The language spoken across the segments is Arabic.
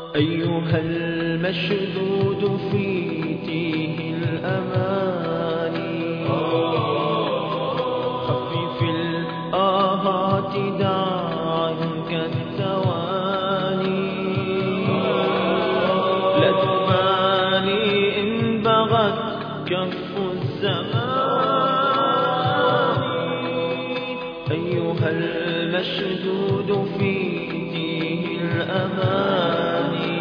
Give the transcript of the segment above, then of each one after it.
أيها المشدود في تيه الأماني، خفف الآهات دع عنك التواني. لا تبالي إن بغت كف الزمان. أيها المشدود في تيه الأماني،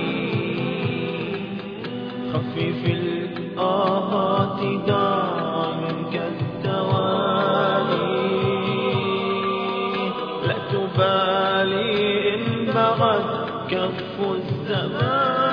خفف الآهات دع عنك التواني. لا تبالي إن بغت كف الزمان.